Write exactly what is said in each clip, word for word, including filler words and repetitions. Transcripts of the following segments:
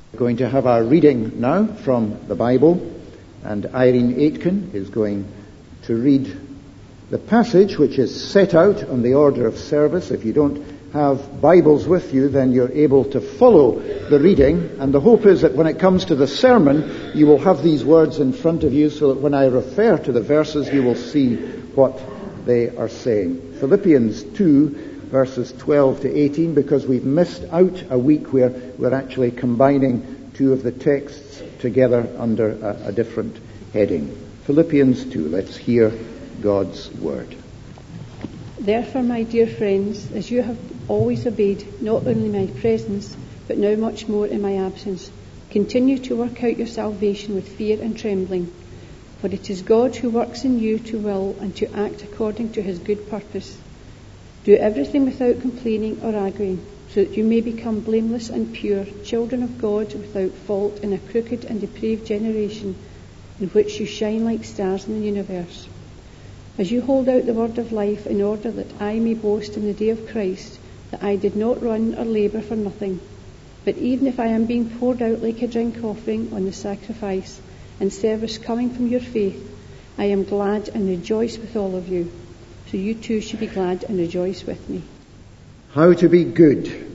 We're going to have our reading now from the Bible, and Irene Aitken is going to read the passage which is set out on the order of service. If you don't have Bibles with you, then you're able to follow the reading, and the hope is that when it comes to the sermon, you will have these words in front of you so that when I refer to the verses, you will see what they are saying. Philippians two, verses twelve to eighteen, because we've missed out a week where we're actually combining two of the texts together under a, a different heading. Philippians two, let's hear God's word. Therefore, my dear friends, as you have always obeyed, not only my presence, but now much more in my absence, continue to work out your salvation with fear and trembling. For it is God who works in you to will and to act according to his good purpose. Do everything without complaining or arguing, so that you may become blameless and pure, children of God without fault in a crooked and depraved generation, in which you shine like stars in the universe. As you hold out the word of life, in order that I may boast in the day of Christ, that I did not run or labour for nothing. But even if I am being poured out like a drink offering on the sacrifice and service coming from your faith, I am glad and rejoice with all of you. So you too should be glad and rejoice with me. How to be good.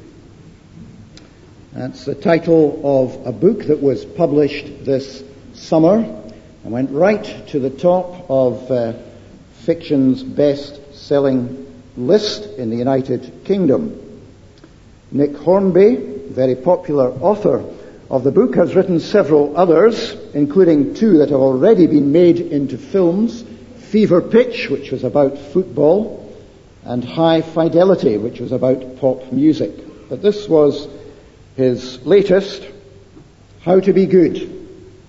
That's the title of a book that was published this summer and went right to the top of uh, fiction's best-selling list in the United Kingdom. Nick Hornby, very popular author of the book, has written several others, including two that have already been made into films: Fever Pitch, which was about football, and High Fidelity, which was about pop music. But this was his latest, How to Be Good.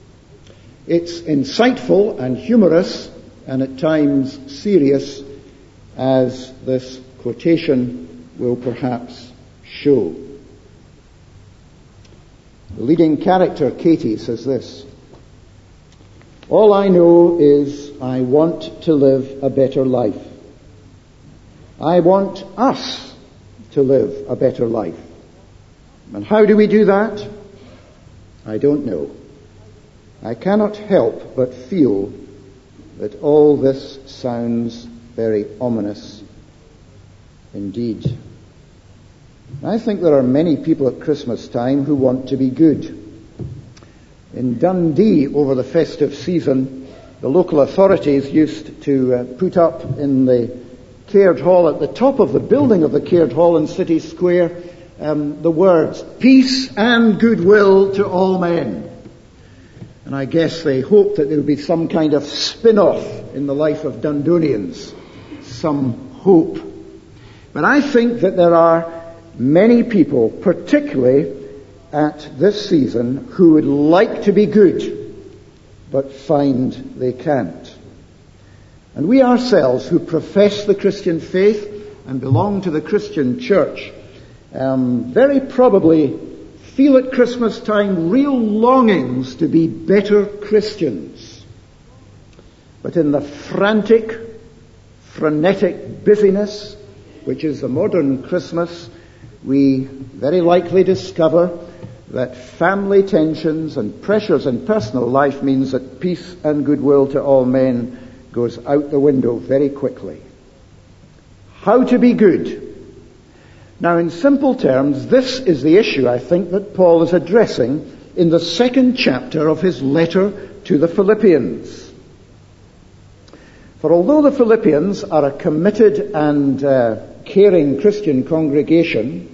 It's insightful and humorous, and at times serious, as this quotation will perhaps show. The leading character, Katie, says this: "All I know is I want to live a better life. I want us to live a better life. And how do we do that? I don't know. I cannot help but feel that all this sounds very ominous indeed." I think there are many people at Christmas time who want to be good. In Dundee, over the festive season, the local authorities used to uh, put up in the Caird Hall, at the top of the building of the Caird Hall in City Square, um, the words, "Peace and goodwill to all men." And I guess they hoped that there would be some kind of spin-off in the life of Dundonians, some hope. But I think that there are many people, particularly at this season, who would like to be good, but find they can't. And we ourselves, who profess the Christian faith and belong to the Christian church, um, very probably feel at Christmas time real longings to be better Christians. But in the frantic, frenetic busyness, which is the modern Christmas, we very likely discover that family tensions and pressures in personal life means that peace and goodwill to all men goes out the window very quickly. How to be good. Now, in simple terms, this is the issue, I think, that Paul is addressing in the second chapter of his letter to the Philippians. For although the Philippians are a committed and uh, caring Christian congregation,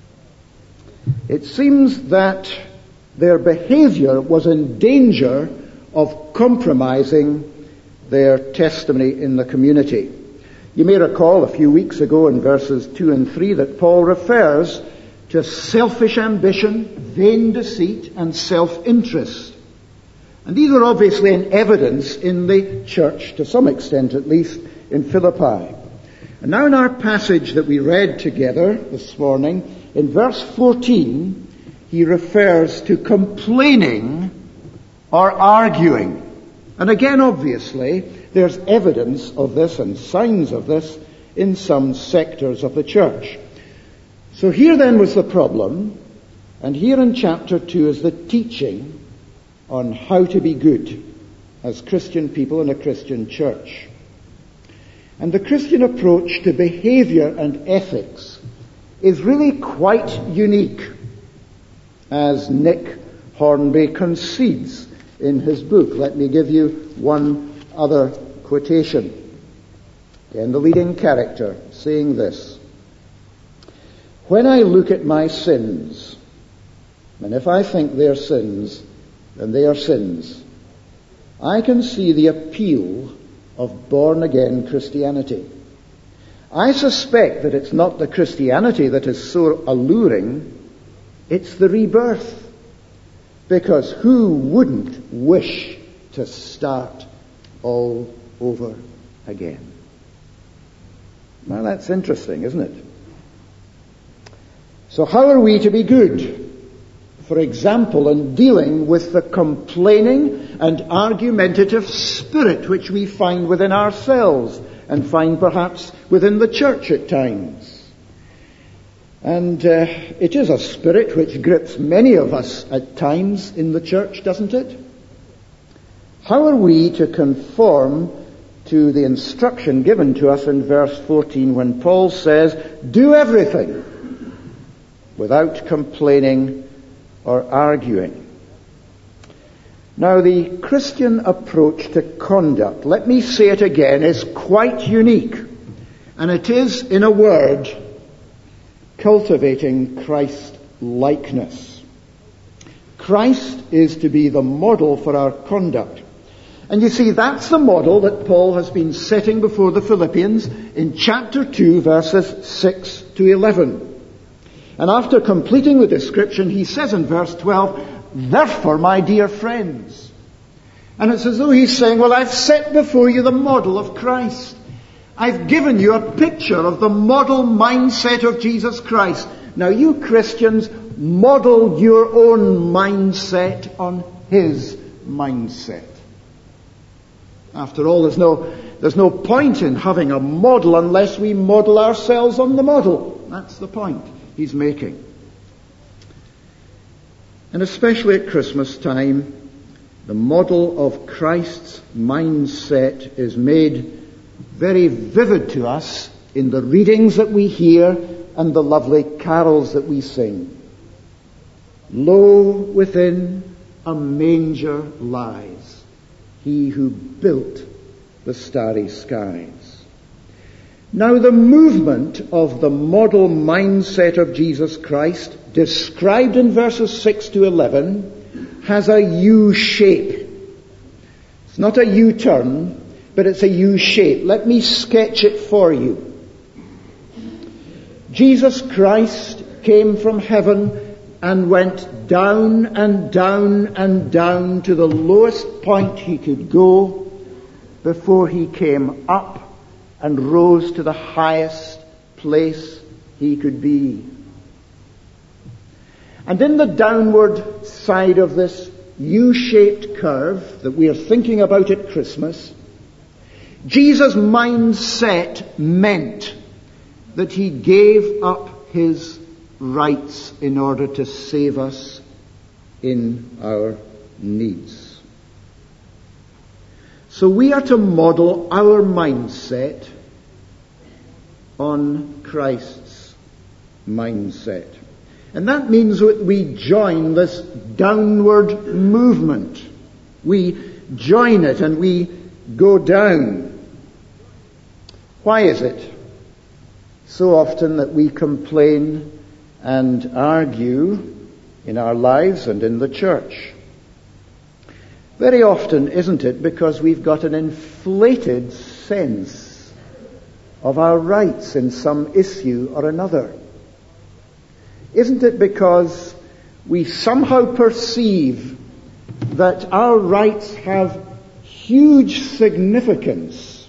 it seems that their behavior was in danger of compromising their testimony in the community. You may recall a few weeks ago in verses two and three that Paul refers to selfish ambition, vain deceit, and self-interest. And these are obviously in evidence in the church, to some extent at least, in Philippi. And now in our passage that we read together this morning, in verse fourteen, he refers to complaining or arguing. And again, obviously, there's evidence of this and signs of this in some sectors of the church. So here then was the problem. And here in chapter two is the teaching on how to be good as Christian people in a Christian church. And the Christian approach to behavior and ethics is really quite unique, as Nick Hornby concedes in his book. Let me give you one other quotation. Again, the leading character saying this: "When I look at my sins, and if I think they're sins, then they are sins, I can see the appeal of born-again Christianity. I suspect that it's not the Christianity that is so alluring, it's the rebirth. Because who wouldn't wish to start all over again?" Now that's interesting, isn't it? So how are we to be good? For example, in dealing with the complaining and argumentative spirit which we find within ourselves and find perhaps within the church at times. And uh, it is a spirit which grips many of us at times in the church, doesn't it? How are we to conform to the instruction given to us in verse fourteen when Paul says, "Do everything without complaining or arguing"? Now, the Christian approach to conduct, let me say it again, is quite unique. And it is, in a word, cultivating Christ-likeness. Christ is to be the model for our conduct. And you see, that's the model that Paul has been setting before the Philippians in chapter two, verses six to eleven. And after completing the description, he says in verse twelve, "Therefore, my dear friends." And it's as though he's saying, well, I've set before you the model of Christ. I've given you a picture of the model mindset of Jesus Christ. Now you Christians, model your own mindset on his mindset. After all, there's no, there's no point in having a model unless we model ourselves on the model. That's the point he's making. And especially at Christmas time, the model of Christ's mindset is made very vivid to us in the readings that we hear and the lovely carols that we sing. "Lo, within a manger lies he who built the starry skies." Now, the movement of the model mindset of Jesus Christ, described in verses six to eleven, has a U shape. It's not a U-turn, but it's a U shape. Let me sketch it for you. Jesus Christ came from heaven and went down and down and down to the lowest point he could go before he came up and rose to the highest place he could be. And in the downward side of this U-shaped curve that we are thinking about at Christmas, Jesus' mindset meant that he gave up his rights in order to save us in our needs. So we are to model our mindset on Christ's mindset. And that means that we join this downward movement. We join it and we go down. Why is it so often that we complain and argue in our lives and in the church? Very often, isn't it, because we've got an inflated sense of our rights in some issue or another? Isn't it because we somehow perceive that our rights have huge significance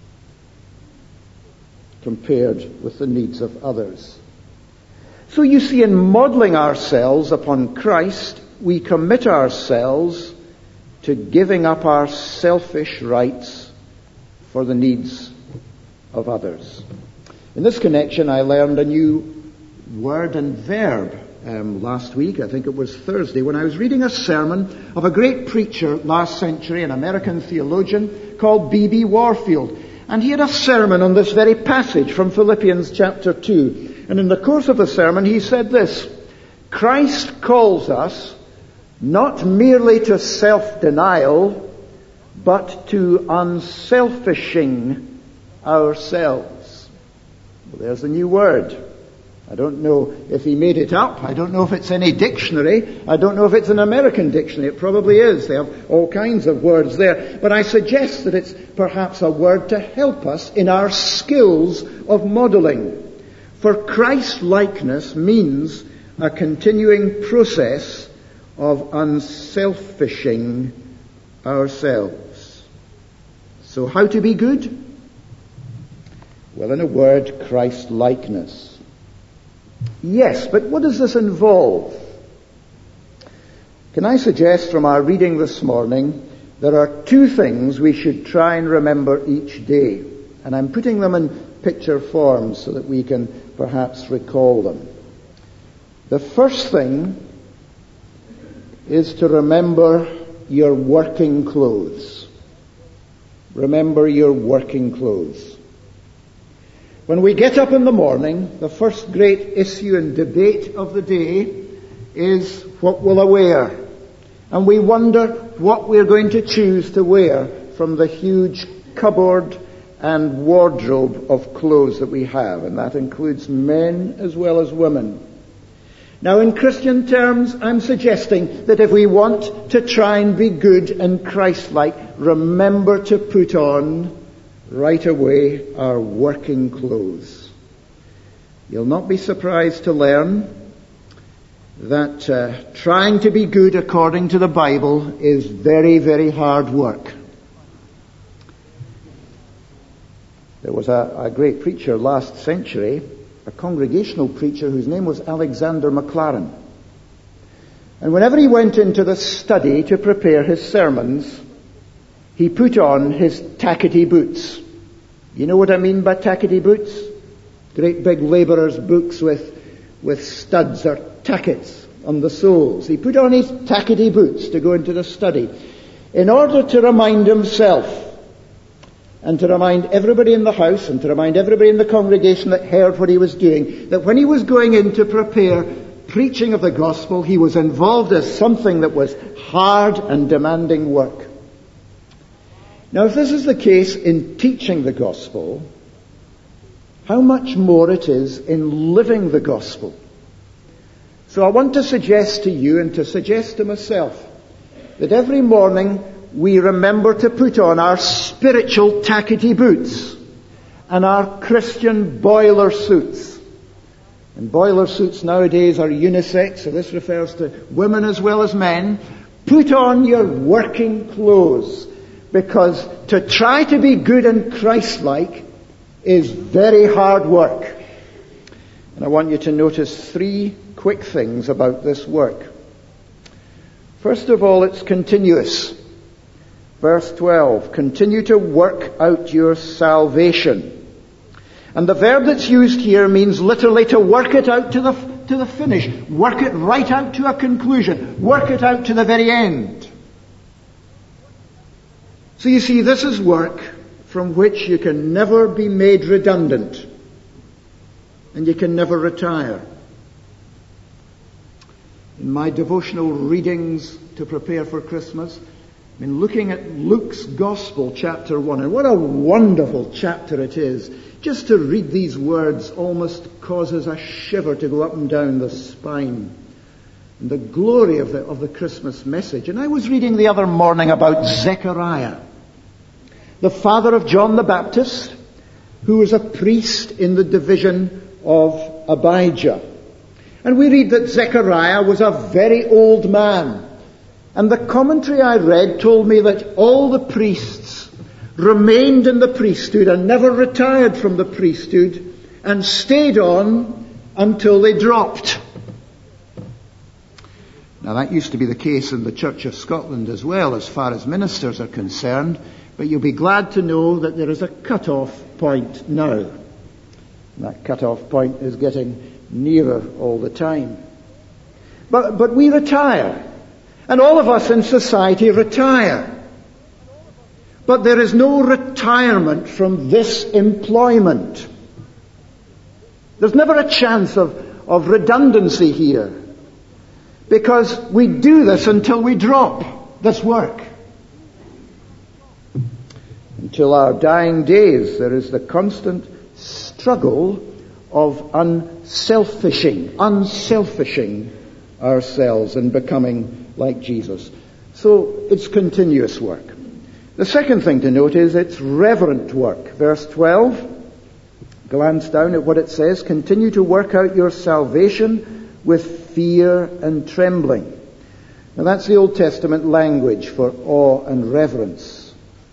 compared with the needs of others? So you see, in modeling ourselves upon Christ, we commit ourselves to giving up our selfish rights for the needs of others. In this connection, I learned a new word and verb um, last week, I think it was Thursday, when I was reading a sermon of a great preacher last century, an American theologian called B B Warfield. And he had a sermon on this very passage from Philippians chapter two. And in the course of the sermon he said this: Christ calls us not merely to self-denial, but to unselfishing ourselves. Well, there's a new word. I don't know if he made it up. I don't know if it's any dictionary. I don't know if it's an American dictionary. It probably is. They have all kinds of words there. But I suggest that it's perhaps a word to help us in our skills of modelling. For Christ-likeness means a continuing process of unselfishing ourselves. So how to be good? Well, in a word, Christ-likeness. Yes, but what does this involve? Can I suggest from our reading this morning, there are two things we should try and remember each day. And I'm putting them in picture form so that we can perhaps recall them. The first thing is to remember your working clothes. Remember your working clothes. When we get up in the morning, the first great issue and debate of the day is what will I wear? And we wonder what we're going to choose to wear from the huge cupboard and wardrobe of clothes that we have. And that includes men as well as women. Now, in Christian terms, I'm suggesting that if we want to try and be good and Christ-like, remember to put on right away our working clothes. You'll not be surprised to learn that uh, trying to be good according to the Bible is very, very hard work. There was a, a great preacher last century, a congregational preacher whose name was Alexander Maclaren. And whenever he went into the study to prepare his sermons, he put on his tackety boots. You know what I mean by tackety boots? Great big labourers' boots with, with studs or tackets on the soles. He put on his tackety boots to go into the study in order to remind himself and to remind everybody in the house and to remind everybody in the congregation that heard what he was doing, that when he was going in to prepare preaching of the gospel, he was involved in something that was hard and demanding work. Now, if this is the case in teaching the gospel, how much more it is in living the gospel. So I want to suggest to you and to suggest to myself that every morning we remember to put on our spiritual tackety boots and our Christian boiler suits. And boiler suits nowadays are unisex, so this refers to women as well as men. Put on your working clothes, because to try to be good and Christ-like is very hard work. And I want you to notice three quick things about this work. First of all, it's continuous. Verse twelve, continue to work out your salvation. And the verb that's used here means literally to work it out to the, to the finish. Work it right out to a conclusion. Work it out to the very end. So you see, this is work from which you can never be made redundant. And you can never retire. In my devotional readings to prepare for Christmas, I've been looking at Luke's Gospel, chapter one. And what a wonderful chapter it is. Just to read these words almost causes a shiver to go up and down the spine. And the glory of the, of the Christmas message. And I was reading the other morning about Zechariah, the father of John the Baptist, who was a priest in the division of Abijah. And we read that Zechariah was a very old man. And the commentary I read told me that all the priests remained in the priesthood and never retired from the priesthood and stayed on until they dropped. Now that used to be the case in the Church of Scotland as well, as far as ministers are concerned, but you'll be glad to know that there is a cut-off point now. And that cut-off point is getting nearer all the time. But, but we retire. And all of us in society retire. But there is no retirement from this employment. There's never a chance of, of redundancy here. Because we do this until we drop this work. Until our dying days, there is the constant struggle of unselfishing, unselfishing ourselves and becoming like Jesus. So it's continuous work. The second thing to note is it's reverent work. Verse twelve, glance down at what it says. Continue to work out your salvation with fear and trembling. Now that's the Old Testament language for awe and reverence.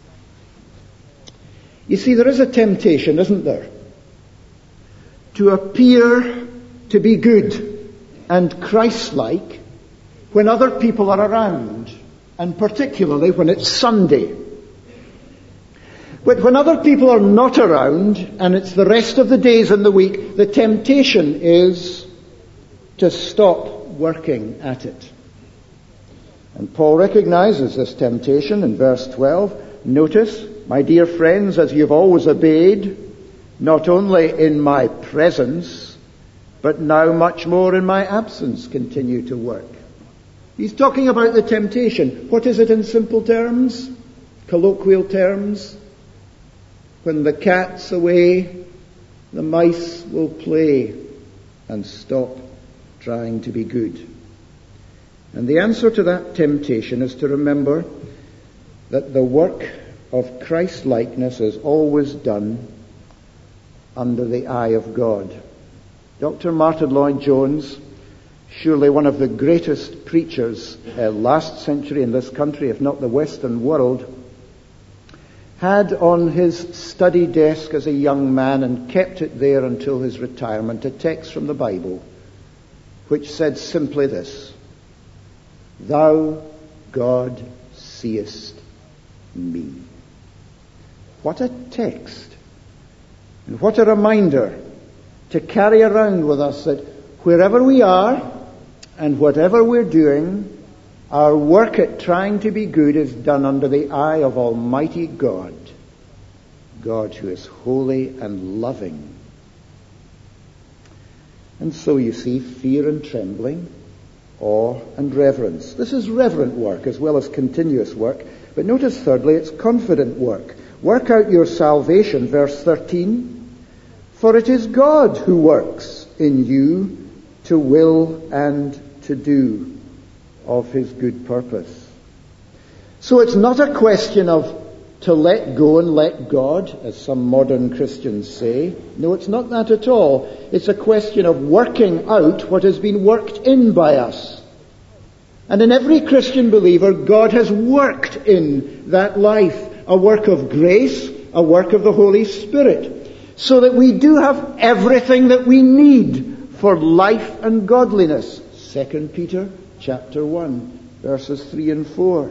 You see, there is a temptation, isn't there, to appear to be good and Christ-like when other people are around, and particularly when it's Sunday. But when other people are not around, and it's the rest of the days in the week, the temptation is to stop working at it. And Paul recognizes this temptation in verse twelve. Notice, my dear friends, as you've always obeyed, not only in my presence, but now much more in my absence, continue to work. He's talking about the temptation. What is it in simple terms? Colloquial terms? When the cat's away, the mice will play and stop trying to be good. And the answer to that temptation is to remember that the work of Christ-likeness is always done under the eye of God. Doctor Martin Lloyd-Jones, surely one of the greatest preachers uh, last century in this country, if not the Western world, had on his study desk as a young man, and kept it there until his retirement, a text from the Bible which said simply this: Thou, God, seest me. What a text, and what a reminder to carry around with us, that wherever we are and whatever we're doing, our work at trying to be good is done under the eye of Almighty God, God who is holy and loving. And so you see, fear and trembling, awe and reverence. This is reverent work as well as continuous work. But notice thirdly, it's confident work. Work out your salvation, verse thirteen. For it is God who works in you to will and to do of his good purpose. So it's not a question of to let go and let God, as some modern Christians say. No, it's not that at all. It's a question of working out what has been worked in by us. And in every Christian believer, God has worked in that life, a work of grace, a work of the Holy Spirit, so that we do have everything that we need for life and godliness. Second Peter chapter one, verses three and four.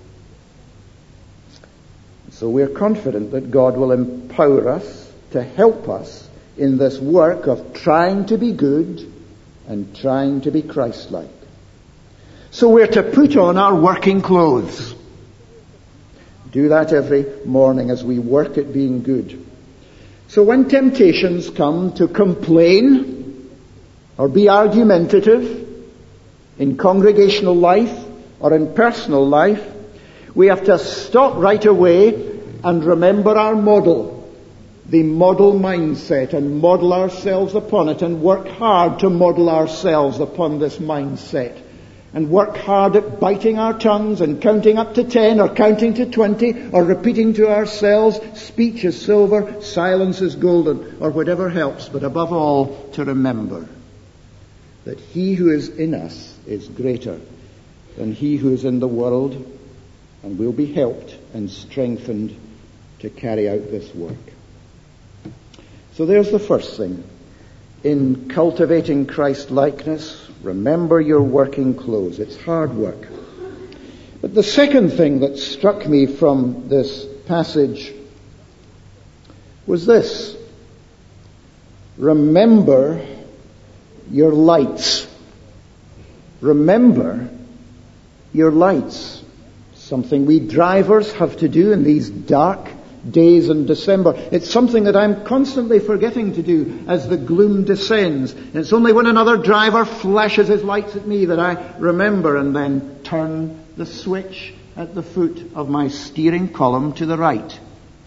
So we're confident that God will empower us to help us in this work of trying to be good and trying to be Christ-like. So we're to put on our working clothes. Do that every morning as we work at being good. So when temptations come to complain or be argumentative in congregational life or in personal life, we have to stop right away and remember our model, the model mindset, and model ourselves upon it, and work hard to model ourselves upon this mindset. And work hard at biting our tongues and counting up to ten or counting to twenty or repeating to ourselves, speech is silver, silence is golden, or whatever helps. But above all, to remember that he who is in us is greater than he who is in the world, and will be helped and strengthened to carry out this work. So there's the first thing. In cultivating Christ-likeness, remember your working clothes. It's hard work. But the second thing that struck me from this passage was this: remember your lights. remember your lights. Something we drivers have to do in these dark days in December. It's something that I'm constantly forgetting to do as the gloom descends. And it's only when another driver flashes his lights at me that I remember and then turn the switch at the foot of my steering column to the right.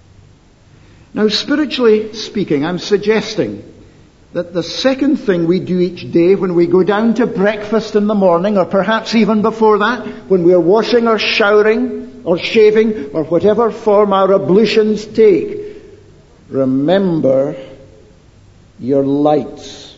Now, spiritually speaking, I'm suggesting that the second thing we do each day when we go down to breakfast in the morning, or perhaps even before that, when we're washing or showering or shaving or whatever form our ablutions take, remember your lights.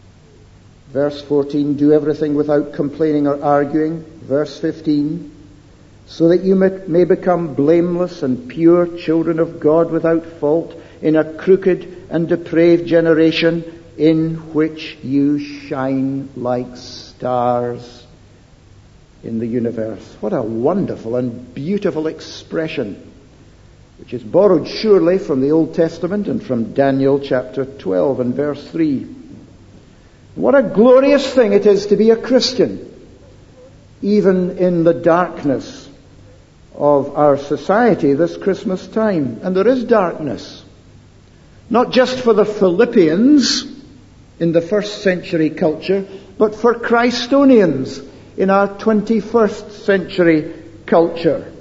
Verse fourteen, do everything without complaining or arguing. Verse fifteen, so that you may, may become blameless and pure children of God without fault in a crooked and depraved generation, in which you shine like stars in the universe. What a wonderful and beautiful expression, which is borrowed surely from the Old Testament and from Daniel chapter twelve and verse three. What a glorious thing it is to be a Christian, even in the darkness of our society this Christmas time. And there is darkness, not just for the Philippians in the first century culture, but for Christonians in our twenty-first century culture.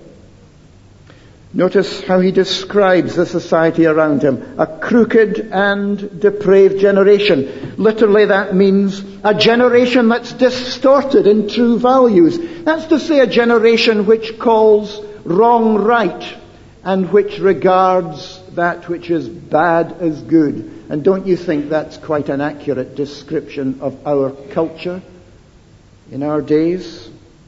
Notice how he describes the society around him. A crooked and depraved generation. Literally that means a generation that's distorted in true values. That's to say, a generation which calls wrong right and which regards that which is bad as good. And don't you think that's quite an accurate description of our culture in our days?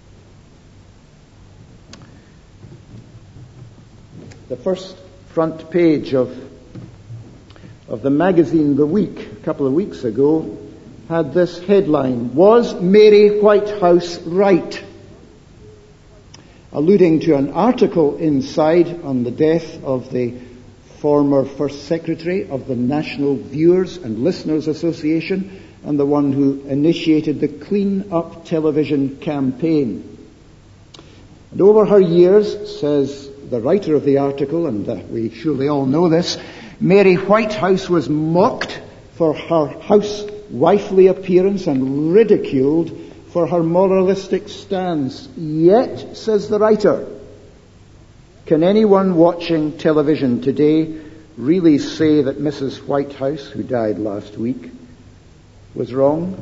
The first front page of of the magazine The Week, a couple of weeks ago, had this headline: Was Mary Whitehouse right? Alluding to an article inside on the death of the former First Secretary of the National Viewers and Listeners Association and the one who initiated the Clean Up television campaign. And over her years, says the writer of the article, and uh, we surely all know this, Mary Whitehouse was mocked for her housewifely appearance and ridiculed for her moralistic stance. Yet, says the writer, can anyone watching television today really say that Missus Whitehouse, who died last week, was wrong?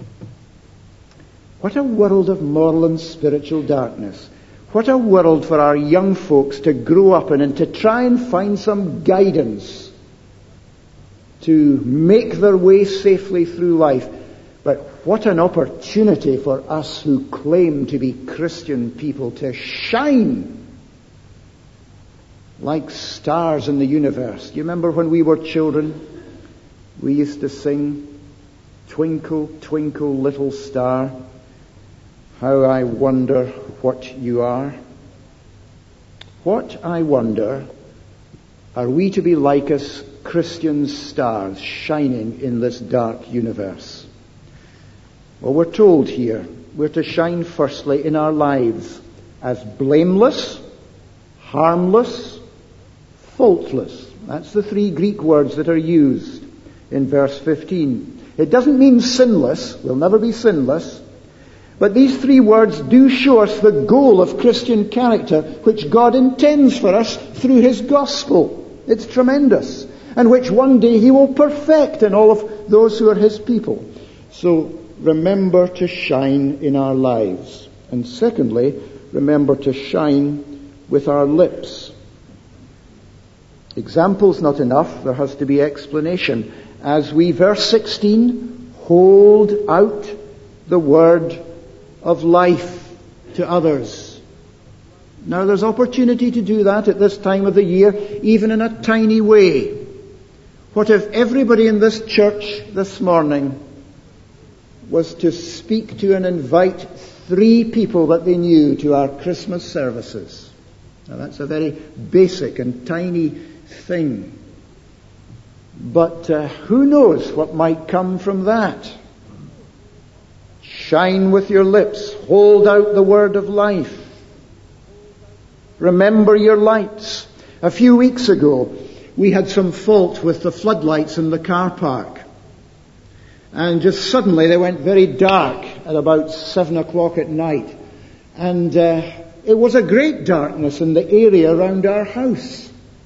What a world of moral and spiritual darkness. What a world for our young folks to grow up in and to try and find some guidance to make their way safely through life. But what an opportunity for us who claim to be Christian people to shine like stars in the universe. Do you remember when we were children, we used to sing, "Twinkle, twinkle, little star, how I wonder what you are"? What, I wonder, are we to be like as Christian stars shining in this dark universe? Well, we're told here we're to shine firstly in our lives as blameless, harmless, faultless. That's the three Greek words that are used in verse fifteen. It doesn't mean sinless. We'll never be sinless. But these three words do show us the goal of Christian character, which God intends for us through His gospel. It's tremendous. And which one day He will perfect in all of those who are His people. So remember to shine in our lives. And secondly, remember to shine with our lips. Examples not enough, there has to be explanation. As we, verse sixteen, hold out the word of life to others. Now there's opportunity to do that at this time of the year, even in a tiny way. What if everybody in this church this morning was to speak to and invite three people that they knew to our Christmas services? Now that's a very basic and tiny thing. But uh, who knows what might come from that? Shine with your lips. Hold out the word of life. Remember your lights. A few weeks ago, we had some fault with the floodlights in the car park. And just suddenly they went very dark at about seven o'clock at night. And uh, it was a great darkness in the area around our house.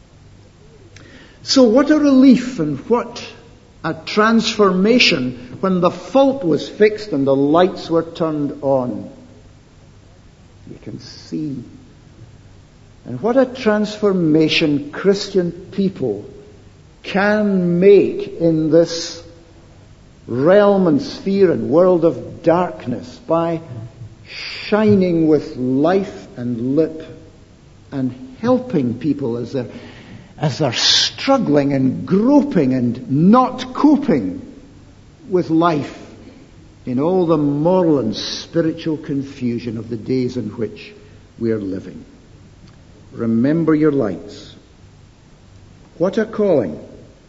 So what a relief and what a transformation when the fault was fixed and the lights were turned on. You can see. And what a transformation Christian people can make in this realm and sphere and world of darkness by shining with life and lip and helping people as they're, as they're struggling and groping and not coping with life in all the moral and spiritual confusion of the days in which we are living. Remember your lights. What a calling.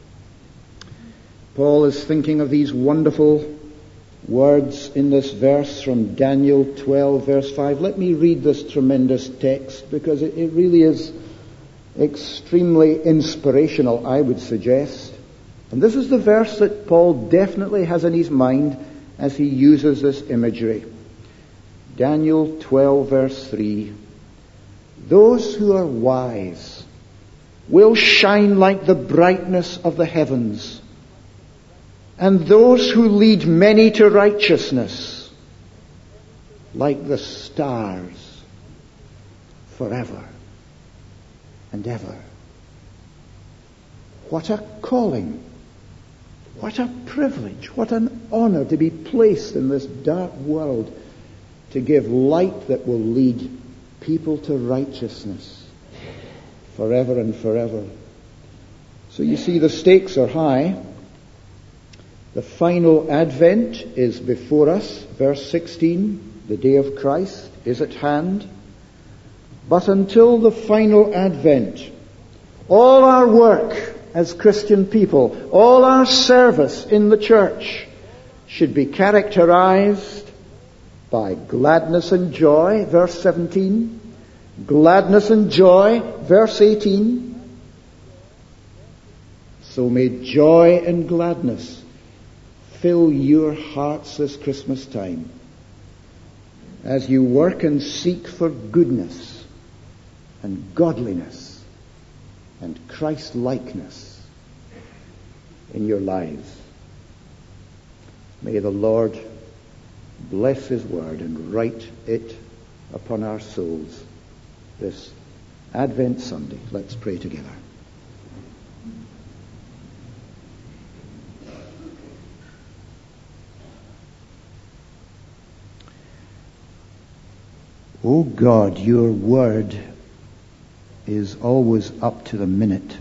Paul is thinking of these wonderful words in this verse from Daniel twelve, verse five. Let me read this tremendous text because it, it really is extremely inspirational, I would suggest. And this is the verse that Paul definitely has in his mind as he uses this imagery. Daniel twelve, verse three. Those who are wise will shine like the brightness of the heavens, and those who lead many to righteousness like the stars forever and ever. What a calling! What a privilege! What an honor to be placed in this dark world to give light that will lead people to righteousness forever and forever. So you see, the stakes are high. The final advent is before us. Verse sixteen, the day of Christ is at hand. But until the final advent, all our work as Christian people, all our service in the church should be characterized by gladness and joy, verse seventeen, gladness and joy, verse eighteen. So may joy and gladness fill your hearts this Christmas time as you work and seek for goodness and godliness and Christ-likeness in your lives. May the Lord bless His word and write it upon our souls this Advent Sunday. Let's pray together. O God, your word is always up to the minute.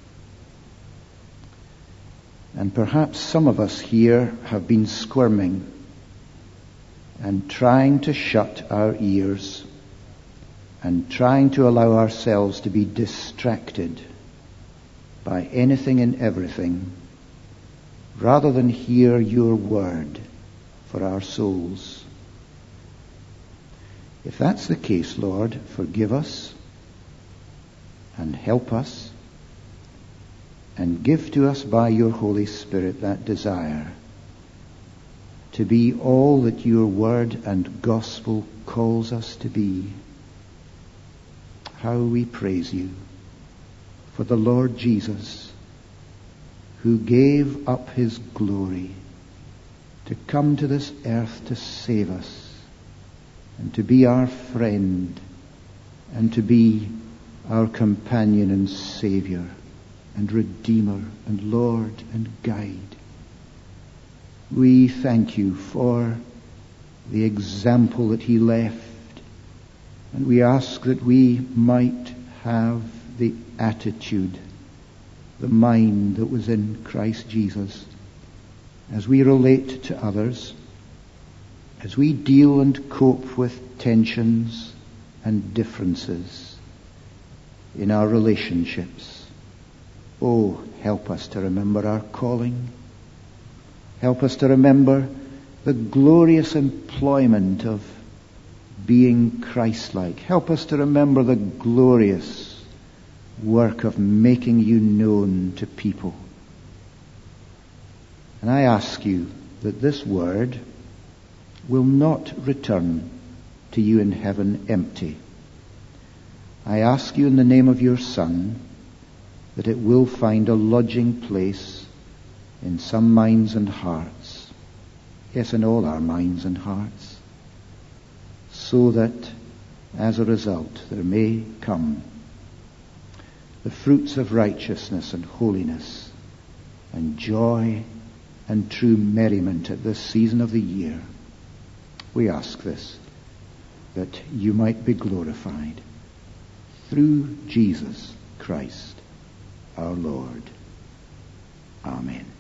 And perhaps some of us here have been squirming and trying to shut our ears and trying to allow ourselves to be distracted by anything and everything rather than hear your word for our souls. If that's the case, Lord, forgive us and help us and give to us by your Holy Spirit that desire to be all that your word and gospel calls us to be. How we praise you for the Lord Jesus, who gave up his glory to come to this earth to save us and to be our friend and to be our companion and Savior and Redeemer and Lord and Guide. We thank you for the example that he left, and we ask that we might have the attitude, the mind that was in Christ Jesus as we relate to others, as we deal and cope with tensions and differences in our relationships. Oh, help us to remember our calling. Help us to remember the glorious employment of being Christ-like. Help us to remember the glorious work of making you known to people. And I ask you that this word will not return to you in heaven empty. I ask you in the name of your Son that it will find a lodging place in some minds and hearts, yes, in all our minds and hearts, so that as a result there may come the fruits of righteousness and holiness and joy and true merriment at this season of the year. We ask this, that you might be glorified through Jesus Christ our Lord. Amen.